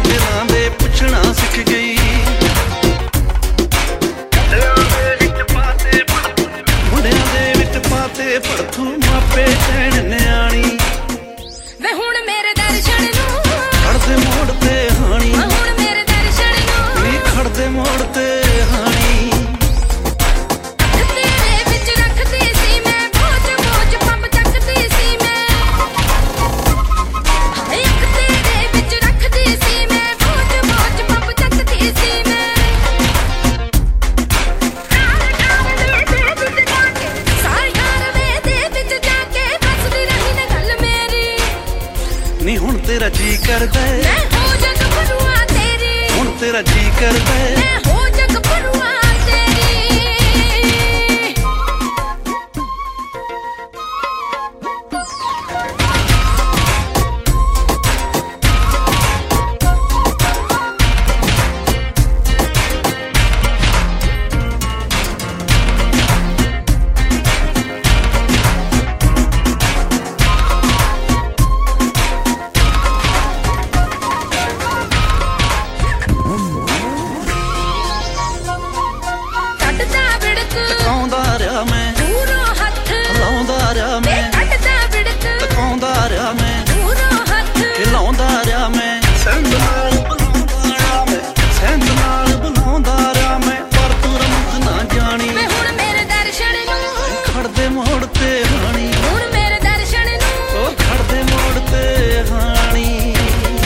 ਦਿਲਾਂ ਦੇ ਪੁੱਛਣਾ ਸਿੱਖ ਗਈ। ਮੁੰਡਿਆਂ ਦੇ ਵਿੱਚ ਪਾਤੇ ਭੜਥੂ ਮਾਪੇ ਕਹਿਣ ਨਿਆਣੀ ਵੇ ਹੁਣ ਮੇਰੇ ਦਰਸ਼ਨ ਨੂੰ ਖੜਦੇ ਮੋੜ ਤੇ ਹਾਣੀ। ਹੁਣ ਮੇਰੇ ਦਰਸ਼ਨ ਨੂੰ ਵੀ ਖੜਦੇ ਮੋੜ ਤੇ ਹਾਣੀ। ਤੇਰੇ ਵਿੱਚ ਰੱਖਦੀ ਸੀ ਮੈਂ ਮੋਜ ਪੰਪ ਚੱਕਦੀ ਸੀ ਮੈਂ। ਇੱਕ ਤੇਰੇ ਵਿੱਚ ਰੱਖਦੀ ਸੀ ਮੈਂ ਮੋਜ ਪੰਪ ਚੱਕਦੀ ਸੀ ਮੈਂ। ਸਾਰਿਆਂ ਦੇ ਵਿੱਚ ਜਾ ਕੇ ਬਸਦੀ ਰਹੀ ਨਾ ਗੱਲ ਮੇਰੀ। ਨੀ ਹੁਣ ਤੇਰਾ ਜੀ ਕਰਦਾ ਮੈਂ ਹੋ ਜਾ ਗੱਭਰੂਆਂ ਤੇਰੀ। ਹੁਣ ਤੇਰਾ ਜੀ ਕਰਦਾ ਮੈਂ ਹੋ ਜਾ ਗੱਭਰੂਆਂ ਤੇਰੀ। ਕੱਢਦਾ ਵਿੜਕ ਤਕਾਉਂਦਾ ਰਿਹਾ ਮੈਂ ਦੂਰੋਂ ਹੱਥ ਹਿਲਾਉਂਦਾ ਰਿਹਾ ਵੇ ਮੈਂ ਕੱਢਦਾ ਵਿੜਕ ਤਕਾਉਂਦਾ ਰਿਹਾ ਮੈਂ ਦੂਰੋਂ ਹੱਥ ਹਿਲਾਉਂਦਾ ਰਿਹਾ ਮੈਂ ਸੰਦ ਨਾਲ ਬੁਲਾਉਂਦਾ ਰਿਹਾ ਮੈਂ ਸੰਦ ਨਾਲ ਬੁਲਾਉਂਦਾ ਰਿਹਾ ਮੈਂ ਪਰ ਤੂੰ ਰਮਤ ਨਾ ਜਾਣੀ ਵੇ ਹੁਣ ਮੇਰੇ ਦਰਸ਼ਨ ਨੂੰ ਖੜਦੇ ਮੋੜ ਤੇ ਹਾਣੀ ਹੁਣ ਮੇਰੇ ਦਰਸ਼ਨ ਨੂੰ ਉਹ ਖੜਦੇ ਮੋੜ ਤੇ ਹਾਣੀ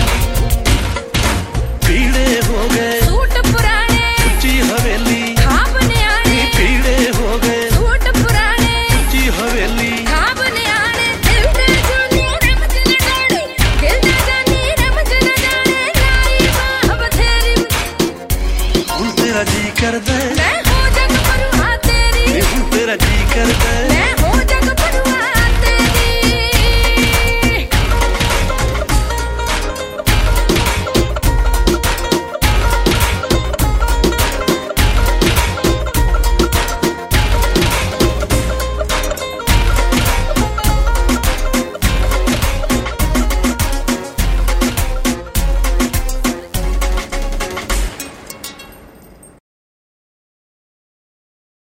ਪੀੜੇ ਹੋ ਗਏ ਸੂਟ ਪੁਰਾਣੇ ਉੱਚੀ ਹਵੇਲੀ ਖਾਬ ਨਿਆਣੇ ਪੀੜੇ ਹੋ ਗਏ ਸੂਟ ਪੁਰਾਣੇ ਉੱਚੀ ਹਵੇਲੀ ਖਾਬ ਨਿਆਣੇ ਦਿਲ ਦੇ ਜੋਨੀ ਰਮਜ ਨਾ ਜਾਣੇ ਦਿਲ ਦੇ ਜੋਨੀ ਰਮਜ ਨਾ ਜਾਣੇ ਲਾਈ ਬਾਹ ਬਥੇਰੀ ਹੁਣ ਤੇਰਾ ਜੀ ਕਰਦਾ